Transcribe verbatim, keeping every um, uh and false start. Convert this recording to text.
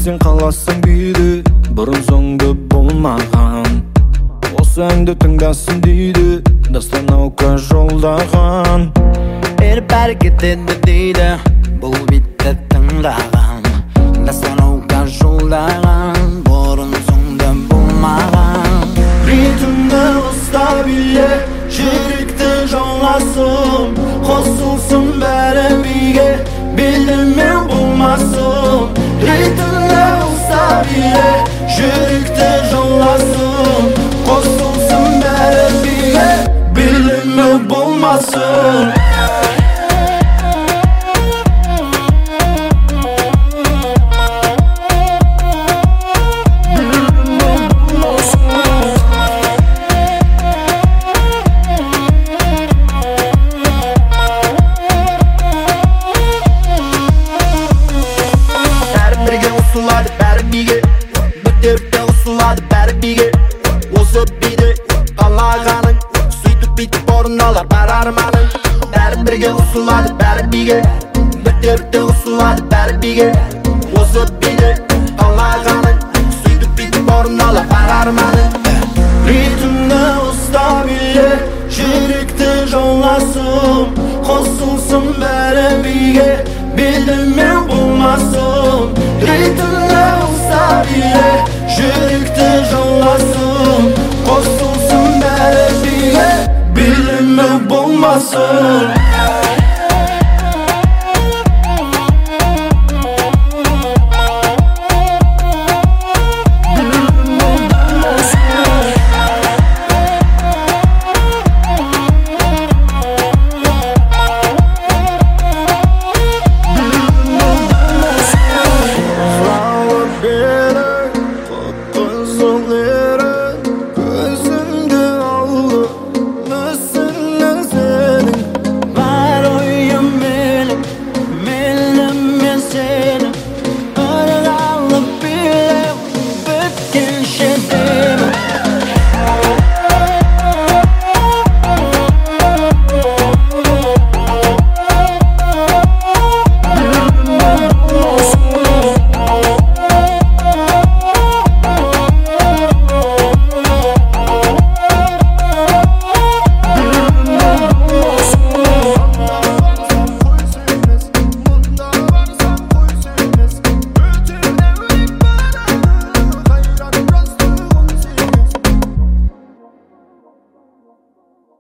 сен қаласың биді, бұрын соңды болмаған. Осы әнді тыңдасын дейді, Достановка жолдаған. Еріп бәрі кетеді дейді, бұл битті тыңдаған. Достановка жолдаған, бұрын соңды болмаған. Ритмді ұста биле, жүректі жауласын, қосылсын бәрі биге, белдеме болмасын. Ритмді ұста биле, жүректі жауласын, қосылсын бәрі биге, белдеме болмасын. Бәрі биге, бүтерді ұсылады бәрі биге. Осы биді қалағаның, сөйтіп бүйтіп орындалар бар арманың. Бәрі бірге ұсылады бәрі биге, бүтерді ұсылады бәрі биге. Осы биді қалағаның, сөйтіп бүйтіп орындалар бар арманың. Ритмді ұста биле, жүректі жауласын, қосылсын бәрі биге, белдеме болмасын. Ритмді ұста биле, жүректі жауласын, қосылсын бәрі биге, белдеме болмасын.